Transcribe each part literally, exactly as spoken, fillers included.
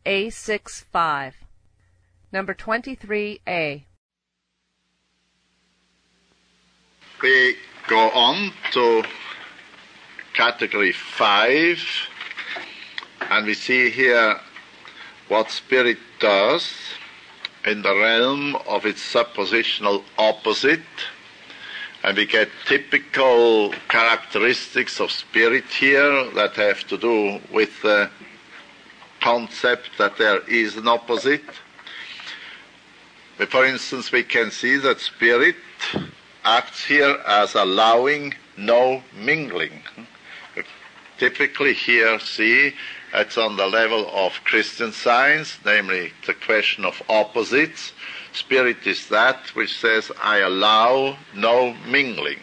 A sixty-five. Number twenty-three A. We go on to category five, and we see here what spirit does in the realm of its suppositional opposite, and we get typical characteristics of spirit here that have to do with the concept that there is an opposite. For instance, we can see that spirit acts here as allowing no mingling. We typically here see it's on the level of Christian Science, namely the question of opposites. Spirit is that which says, I allow no mingling.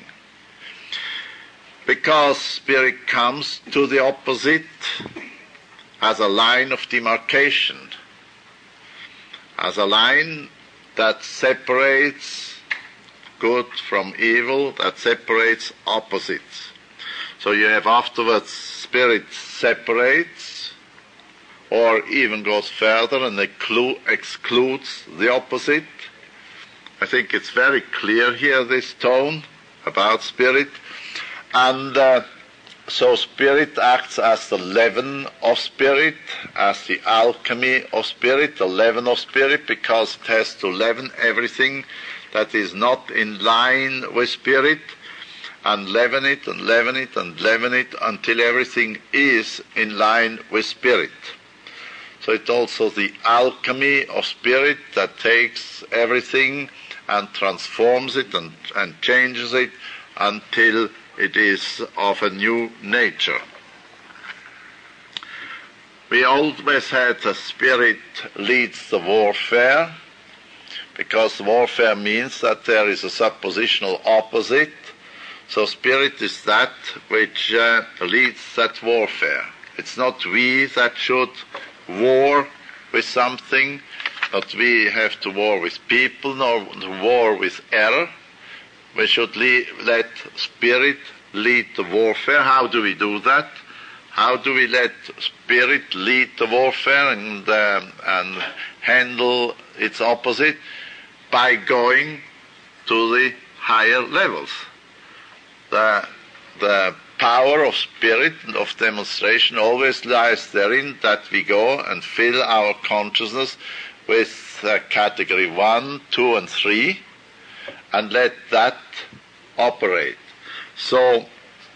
Because spirit comes to the opposite as a line of demarcation, as a line that separates good from evil, that separates opposites. So you have afterwards spirit separates, or even goes further and excludes the opposite. I think it's very clear here, this tone about spirit. And uh, so spirit acts as the leaven of spirit, as the alchemy of spirit, the leaven of spirit, because it has to leaven everything that is not in line with spirit, and leaven it and leaven it and leaven it until everything is in line with spirit. So it's also the alchemy of spirit that takes everything and transforms it and, and changes it until it is of a new nature. We always had the spirit leads the warfare, because warfare means that there is a suppositional opposite. So spirit is that which uh, leads that warfare. It's not we that should war with something, not we have to war with people, nor war with error. We should lead, let spirit lead the warfare. How do we do that? How do we let spirit lead the warfare and, uh, and handle its opposite? By going to the higher levels. The, the power of spirit and of demonstration always lies therein that we go and fill our consciousness with uh, category one, two, and three, and let that operate. So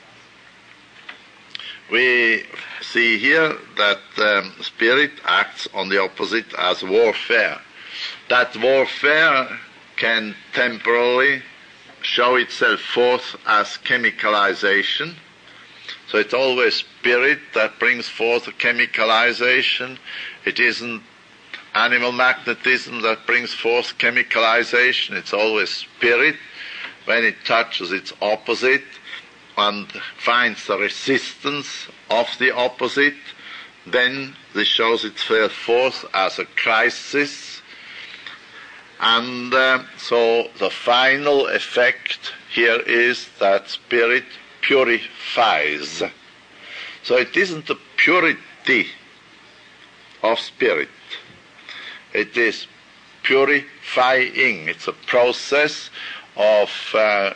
we see here that um, spirit acts on the opposite as warfare. That warfare can temporarily show itself forth as chemicalization. So it's always spirit that brings forth a chemicalization. It isn't animal magnetism that brings forth chemicalization. It's always spirit. When it touches its opposite and finds the resistance of the opposite, then this shows itself forth as a crisis. And uh, so the final effect here is that spirit purifies. So it isn't the purity of spirit. It is purifying. It's a process of, uh,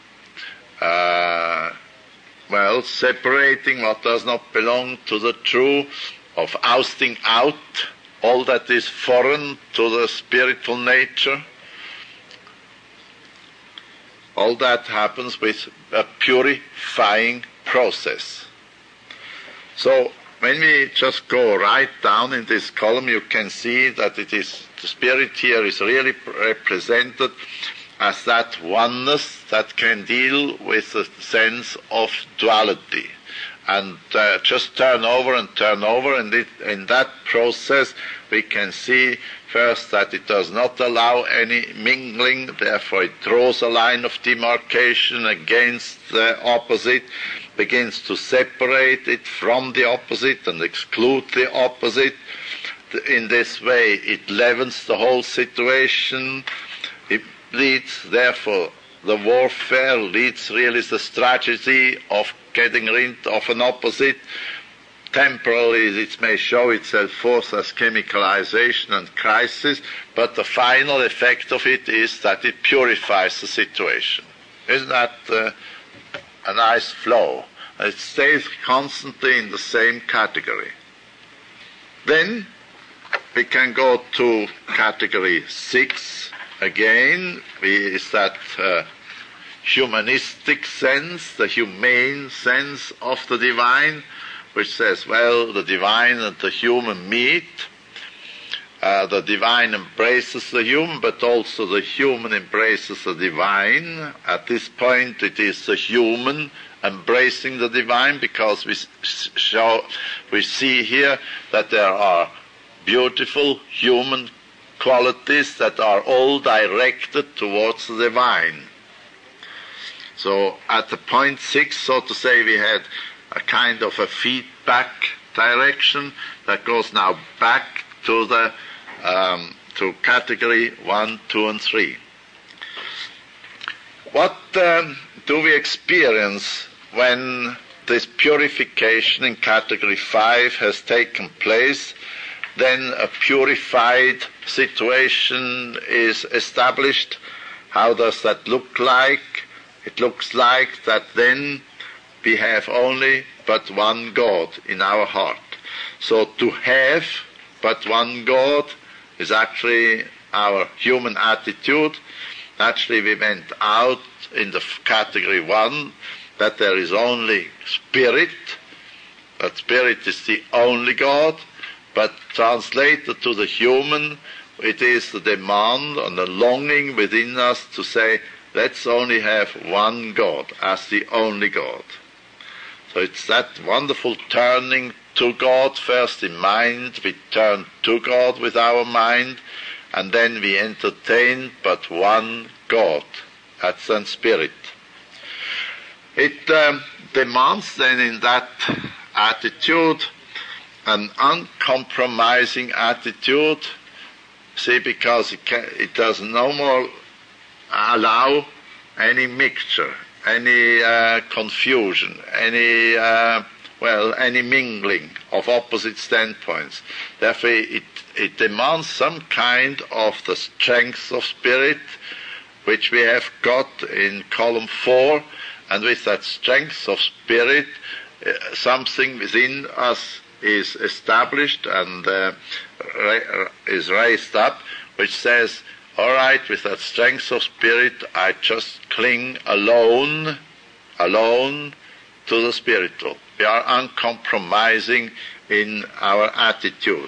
uh, well, separating what does not belong to the true, of ousting out all that is foreign to the spiritual nature. All that happens with a purifying process. So when we just go right down in this column, you can see that it is, the spirit here is really represented as that oneness that can deal with the sense of duality. And uh, just turn over and turn over, and it, in that process we can see first that it does not allow any mingling, therefore it draws a line of demarcation against the opposite, begins to separate it from the opposite and exclude the opposite. In this way it leavens the whole situation. It leads, therefore, the warfare leads really the strategy of getting rid of an opposite temporarily it may show itself forth as chemicalization and crisis, but the final effect of it is that it purifies the situation. Isn't that uh, a nice flow? It stays constantly in the same category. Then we can go to category six again, is that uh, humanistic sense, the humane sense of the divine, which says, well, the divine and the human meet. Uh, the divine embraces the human, but also the human embraces the divine. At this point, it is the human embracing the divine, because we show, we see here that there are beautiful human qualities that are all directed towards the divine. So at the point six, so to say, we had a kind of a feedback direction that goes now back to the um, to category one, two, and three. What um, do we experience when this purification in category five has taken place? Then a purified situation is established. How does that look like? It looks like that then we have only but one God in our heart. So to have but one God is actually our human attitude. Actually, we went out in the category one that there is only spirit, that spirit is the only God, but translated to the human, it is the demand and the longing within us to say, let's only have one God as the only God. So it's that wonderful turning to God first in mind. We turn to God with our mind, and then we entertain but one God, that's in spirit. It um, demands then in that attitude an uncompromising attitude, see, because it, can, it does no more allow any mixture, any uh, confusion, any, uh, well, any mingling of opposite standpoints. Therefore, it, it demands some kind of the strength of spirit, which we have got in column four, and with that strength of spirit, uh, something within us is established and uh, ra- is raised up, which says, all right, with that strength of spirit, I just cling alone, alone to the spiritual. We are uncompromising in our attitude.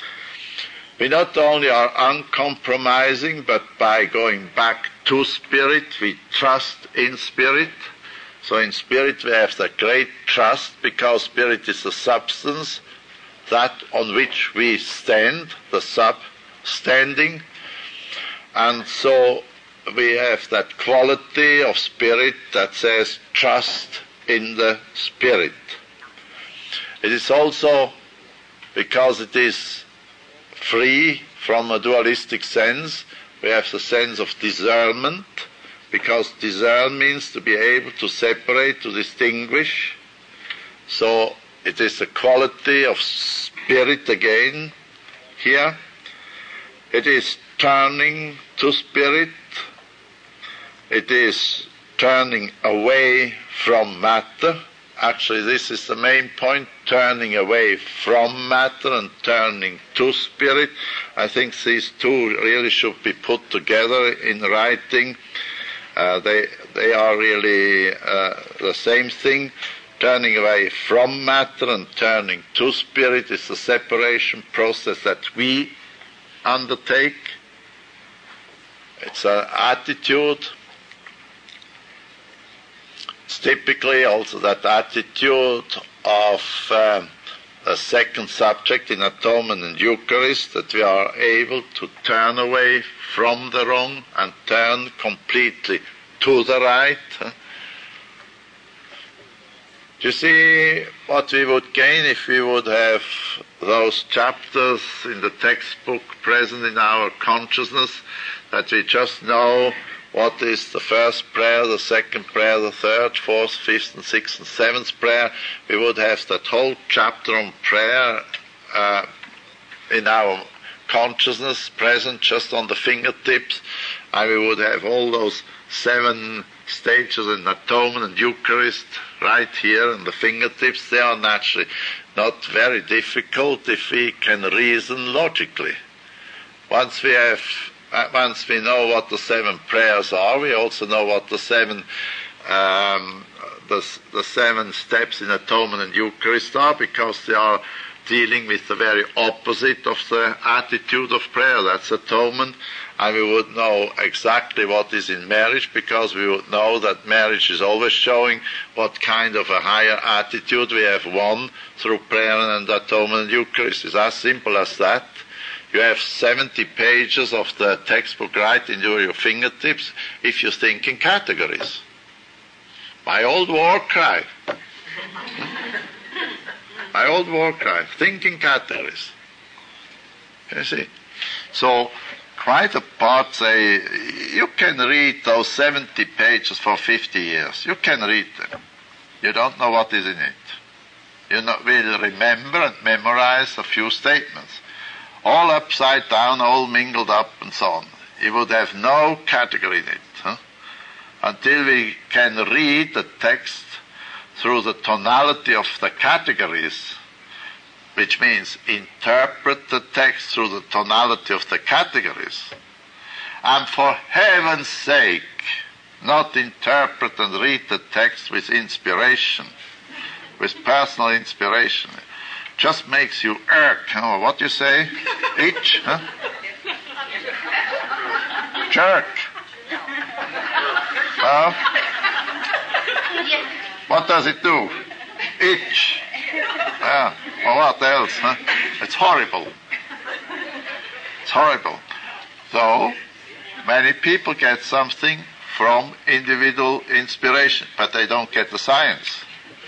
We not only are uncompromising, but by going back to spirit, we trust in spirit. So in spirit we have that great trust, because spirit is the substance, that on which we stand, the sub-standing. And so we have that quality of spirit that says trust in the spirit. It is also because it is free from a dualistic sense. We have the sense of discernment, because discern means to be able to separate, to distinguish. So it is the quality of spirit again here. It is turning to spirit. It is turning away from matter. Actually, this is the main point, turning away from matter and turning to spirit. I think these two really should be put together in writing. Uh, they they are really uh, the same thing. Turning away from matter and turning to spirit is the separation process that we undertake. It's an attitude. It's typically also that attitude of uh, the second subject in Atonement and Eucharist, that we are able to turn away from the wrong and turn completely to the right. Do you see what we would gain if we would have those chapters in the textbook present in our consciousness, that we just know what is the first prayer, the second prayer, the third, fourth, fifth, and sixth, and seventh prayer. We would have that whole chapter on prayer uh, in our consciousness, present just on the fingertips, and we would have all those seven stages in Atonement and Eucharist right here in the fingertips. They are naturally not very difficult if we can reason logically. Once we have, uh, once we know what the seven prayers are, we also know what the seven, um, the, the seven steps in Atonement and Eucharist are, because they are dealing with the very opposite of the attitude of prayer. That's atonement. And we would know exactly what is in marriage, because we would know that marriage is always showing what kind of a higher attitude we have won through prayer and atonement and Eucharist. It's as simple as that. You have seventy pages of the textbook right in your fingertips if you think in categories. My old war cry. My old war cry. Think in categories. You see? So, quite apart, say, you can read those seventy pages for fifty years. You can read them. You don't know what is in it. You not, will remember and memorize a few statements. All upside down, all mingled up, and so on. You would have no category in it. Huh? Until we can read the text through the tonality of the categories, which means interpret the text through the tonality of the categories, and for heaven's sake, not interpret and read the text with inspiration, with personal inspiration. Just makes you irk. Oh, what you say? Itch? Huh? Jerk. Well, what does it do? Itch. Yeah. Or what else? Huh? It's horrible. It's horrible. Though many people get something from individual inspiration, but they don't get the science.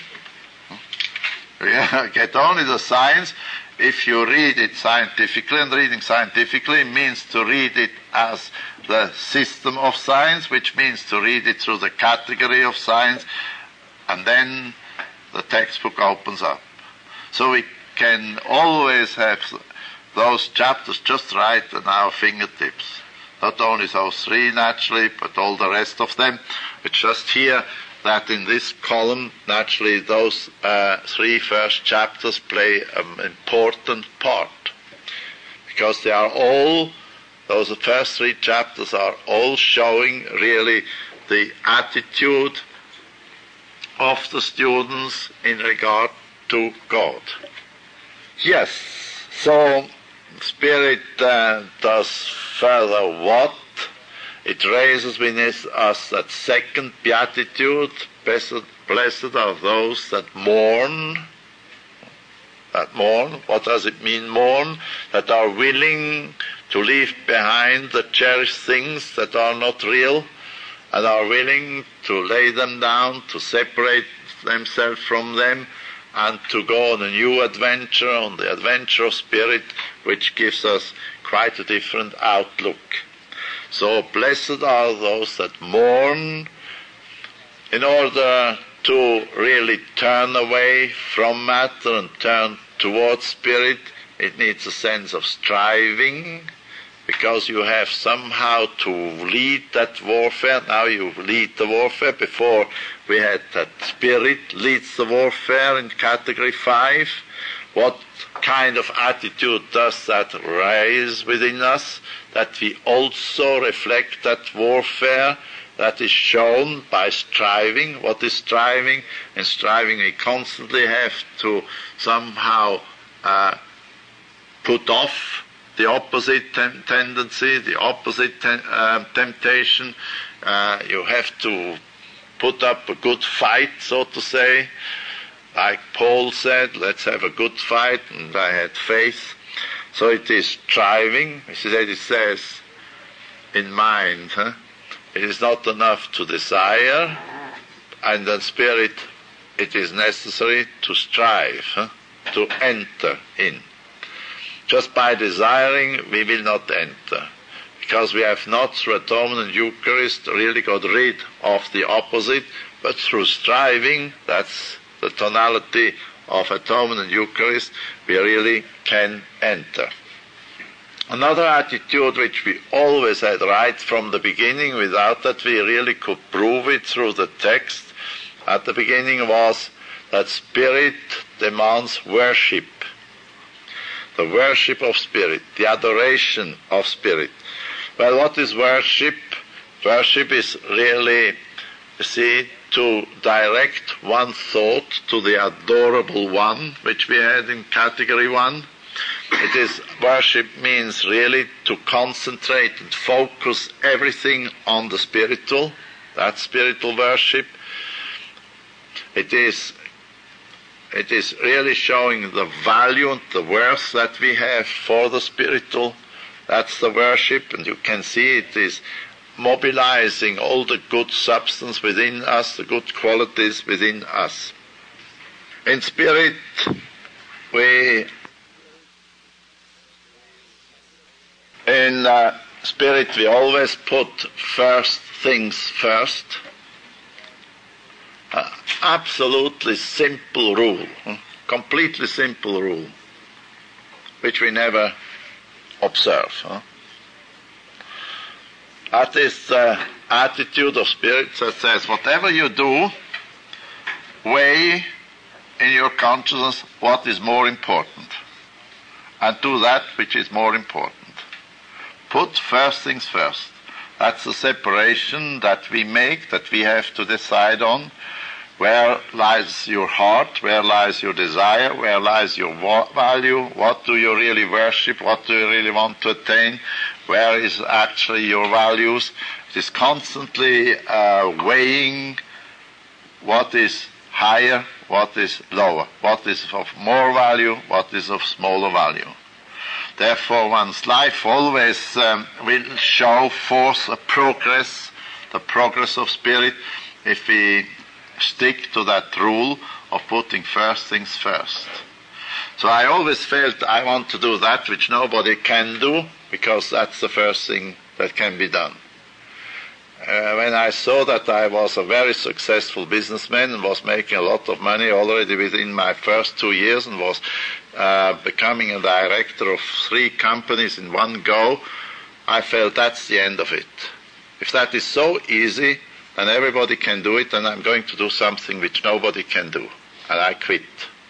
You get only the science if you read it scientifically, and reading scientifically means to read it as the system of science, which means to read it through the category of science, and then the textbook opens up. So we can always have those chapters just right at our fingertips. Not only those three naturally, but all the rest of them. It's just here that in this column, naturally, those uh, three first chapters play an important part. Because they are all, those first three chapters are all showing really the attitude of the students in regard to God. Yes, so Spirit uh, does further what? It raises within us that second beatitude, blessed, blessed are those that mourn. That mourn, what does it mean, mourn? That are willing to leave behind the cherished things that are not real, and are willing to lay them down, to separate themselves from them, and to go on a new adventure, on the adventure of spirit, which gives us quite a different outlook. So blessed are those that mourn. In order to really turn away from matter and turn towards spirit, it needs a sense of striving, because you have somehow to lead that warfare. Now you lead the warfare. Before we had that spirit leads the warfare in category five. What kind of attitude does that raise within us? That we also reflect that warfare that is shown by striving. What is striving? In striving we constantly have to somehow uh, put off the opposite tem- tendency, the opposite ten- uh, temptation. Uh, you have to put up a good fight, so to say. Like Paul said, let's have a good fight, and I had faith. So it is striving. It says in mind, huh? It is not enough to desire, and in spirit it is necessary to strive, huh? To enter in. Just by desiring we will not enter, because we have not, through atonement and Eucharist, really got rid of the opposite, but through striving, that's the tonality of atonement and Eucharist, we really can enter. Another attitude which we always had right from the beginning, without that we really could prove it through the text, at the beginning was that spirit demands worship. The worship of spirit, the adoration of spirit. Well, what is worship? Worship is really, you see, to direct one thought to the adorable one, which we had in category one. It is, worship means really to concentrate and focus everything on the spiritual. That's spiritual worship. It is It is really showing the value and the worth that we have for the spiritual. That's the worship, and you can see it is mobilizing all the good substance within us, the good qualities within us. In spirit, we, in uh, spirit, we always put first things first. Uh, absolutely simple rule, huh? Completely simple rule, which we never observe. Huh? That is the attitude of spirit that says, whatever you do, weigh in your consciousness what is more important, and do that which is more important. Put first things first. That's the separation that we make, that we have to decide on. Where lies your heart? Where lies your desire? Where lies your value? What do you really worship? What do you really want to attain? Where is actually your values? It is constantly uh, weighing what is higher, what is lower, what is of more value, what is of smaller value. Therefore, one's life always um, will show forth a progress, the progress of spirit, if we stick to that rule of putting first things first. So I always felt I want to do that which nobody can do, because that's the first thing that can be done. Uh, when I saw that I was a very successful businessman and was making a lot of money already within my first two years and was uh, becoming a director of three companies in one go, I felt that's the end of it. If that is so easy, and everybody can do it, and I'm going to do something which nobody can do. And I quit.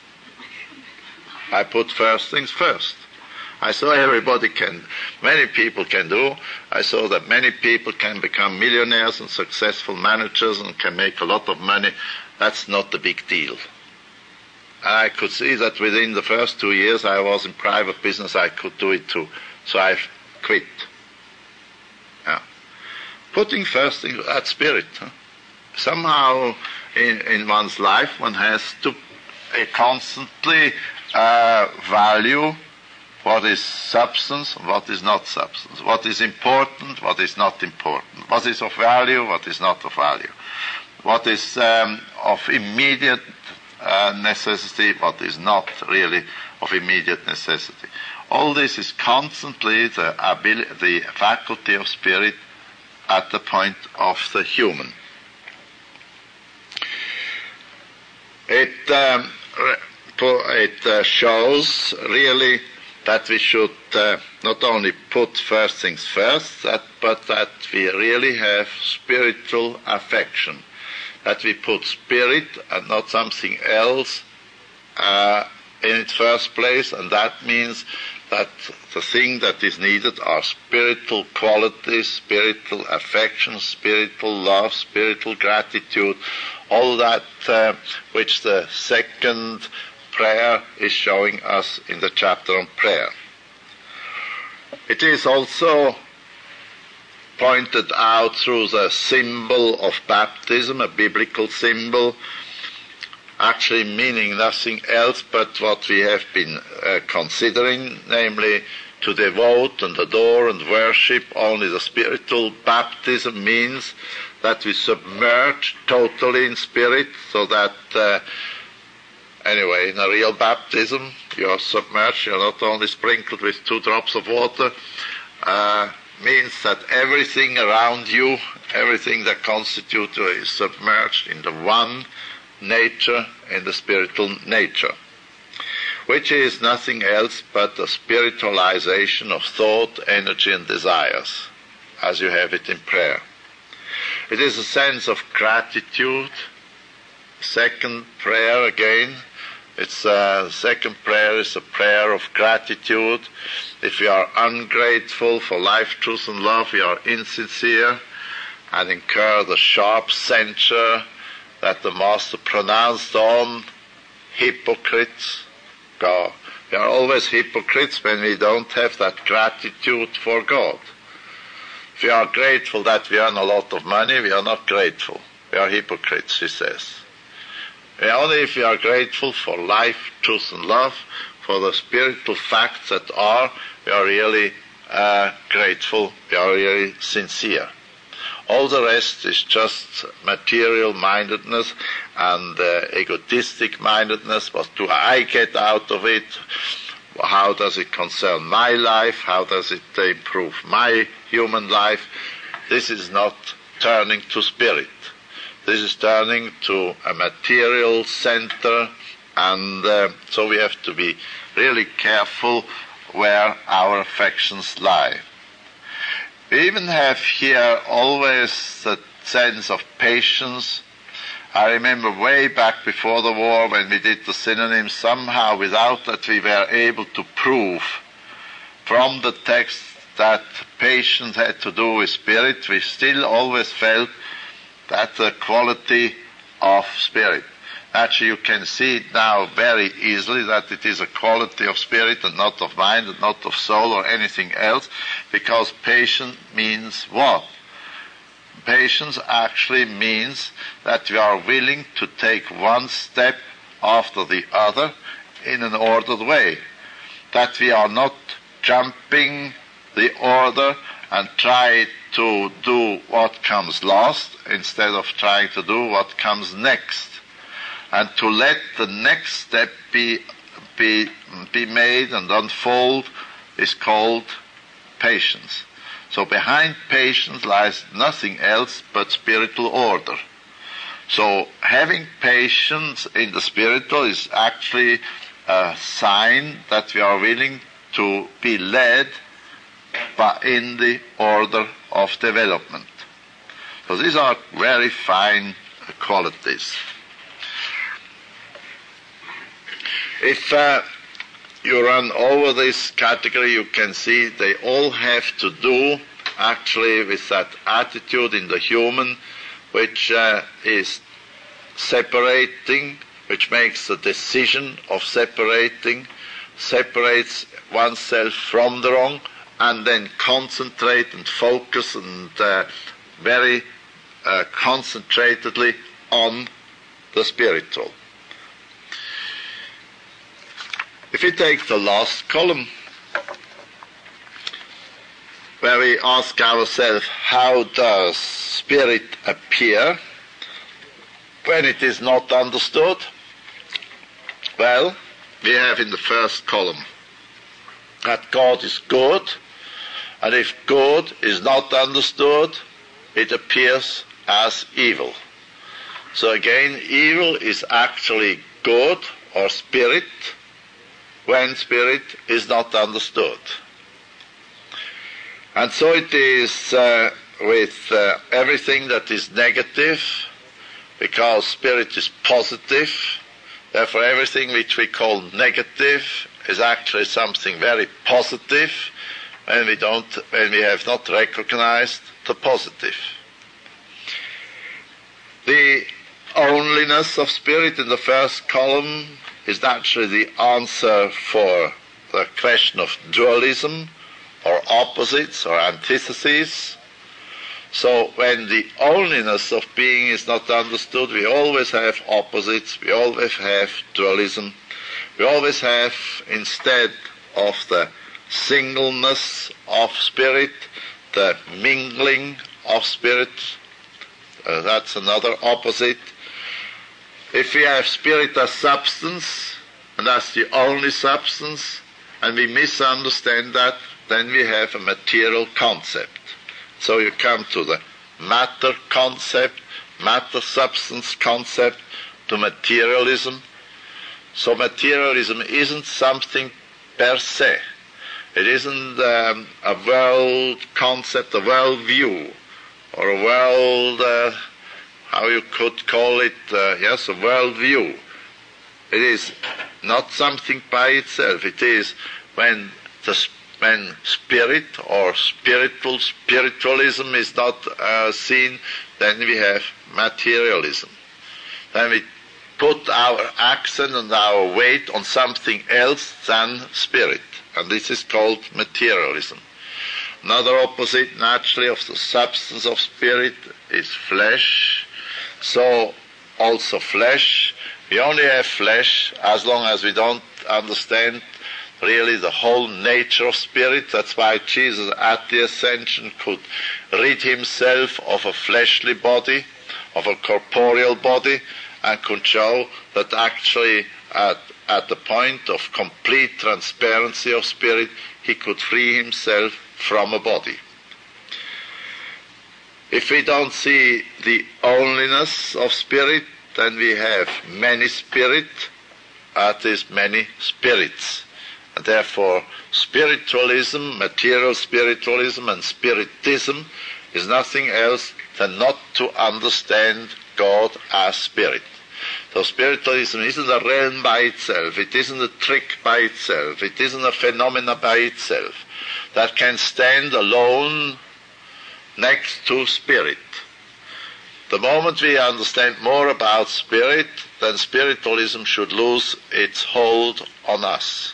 I put first things first. I saw everybody can, many people can do. I saw that many people can become millionaires and successful managers and can make a lot of money. That's not the big deal. And I could see that within the first two years I was in private business, I could do it too. So I quit. Yeah. Putting first things, that spirit. Huh? Somehow in, in one's life one has to uh, constantly uh, value what is substance and what is not substance, what is important, what is not important, what is of value, what is not of value, what is um, of immediate uh, necessity, what is not really of immediate necessity. All this is constantly the ability, the faculty of spirit at the point of the human. It, um, it uh, shows really that we should uh, not only put first things first, that, but that we really have spiritual affection, that we put spirit and not something else uh, in its first place, and that means that the thing that is needed are spiritual qualities, spiritual affection, spiritual love, spiritual gratitude, all that uh, which the second prayer is showing us in the chapter on prayer. It is also pointed out through the symbol of baptism, a biblical symbol, actually meaning nothing else but what we have been uh, considering, namely to devote and adore and worship only the spiritual. Baptism means that we submerge totally in spirit, so that uh, anyway, in a real baptism, you are submerged, you are not only sprinkled with two drops of water, uh, means that everything around you, everything that constitutes you is submerged in the one nature, in the spiritual nature, which is nothing else but the spiritualization of thought, energy, and desires, as you have it in prayer. It is a sense of gratitude. Second prayer again, it's a, second prayer is a prayer of gratitude. If we are ungrateful for life, truth, and love, we are insincere and incur the sharp censure that the Master pronounced on hypocrites. God. We are always hypocrites when we don't have that gratitude for God. If we are grateful that we earn a lot of money, we are not grateful. We are hypocrites, he says. Only if we are grateful for life, truth, and love, for the spiritual facts that are, we are really uh, grateful, we are really sincere. All the rest is just material-mindedness and uh, egotistic-mindedness. What do I get out of it? How does it concern my life? How does it improve my human life? This is not turning to spirit. This is turning to a material center, and uh, so we have to be really careful where our affections lie. We even have here always the sense of patience. I remember way back before the war when we did the synonyms, somehow without that we were able to prove from the text that patience had to do with spirit, we still always felt that the quality of spirit. Actually, you can see it now very easily that it is a quality of spirit and not of mind and not of soul or anything else, because patience means what? Patience actually means that we are willing to take one step after the other in an ordered way, that we are not jumping the order and try to do what comes last instead of trying to do what comes next. And to let the next step be, be, be made and unfold is called patience. So behind patience lies nothing else but spiritual order. So having patience in the spiritual is actually a sign that we are willing to be led by in the order of development. So these are very fine qualities. If uh, you run over this category, you can see they all have to do actually with that attitude in the human which uh, is separating, which makes the decision of separating, separates oneself from the wrong, and then concentrate and focus and uh, very uh, concentratedly on the spiritual. If we take the last column, where we ask ourselves, how does spirit appear when it is not understood? Well, we have in the first column that God is good, and if good is not understood, it appears as evil. So again, evil is actually good or spirit when spirit is not understood. And so it is uh, with uh, everything that is negative, because spirit is positive. Therefore, everything which we call negative is actually something very positive when we don't, when we have not recognized the positive. The onlyness of spirit in the first column is naturally the answer for the question of dualism, or opposites, or antitheses. So when the onlyness of being is not understood, we always have opposites, we always have dualism, we always have, instead of the singleness of spirit, the mingling of spirit. Uh, that's another opposite. If we have spirit as substance, and that's the only substance, and we misunderstand that, then we have a material concept. So you come to the matter concept, matter-substance concept, to materialism. So materialism isn't something per se. It isn't um, a world concept, a world view, or a world, uh, how you could call it, uh, yes, a world view. It is not something by itself. It is when the when spirit or spiritual spiritualism is not uh, seen, then we have materialism. Then we put our accent and our weight on something else than spirit, and this is called materialism. Another opposite, naturally, of the substance of spirit is flesh. So also flesh. We only have flesh as long as we don't understand really the whole nature of spirit. That's why Jesus at the ascension could rid himself of a fleshly body, of a corporeal body, and could show that actually at, at the point of complete transparency of spirit, he could free himself from a body. If we don't see the onlyness of spirit, then we have many spirit, that is many spirits. And therefore, spiritualism, material spiritualism and spiritism is nothing else than not to understand God as spirit. So spiritualism isn't a realm by itself, it isn't a trick by itself, it isn't a phenomena by itself that can stand alone next to spirit. The moment we understand more about spirit, then spiritualism should lose its hold on us.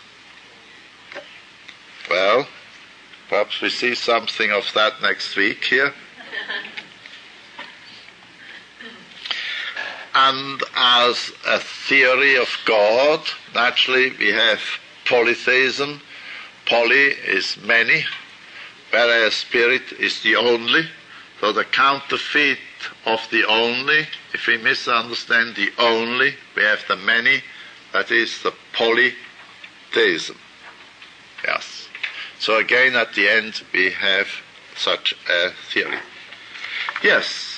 Well, perhaps we see something of that next week here. And as a theory of God, naturally we have polytheism. Poly is many, whereas spirit is the only. So the counterfeit of the only, if we misunderstand the only, we have the many, that is the polytheism. Yes. So again at the end we have such a theory. Yes.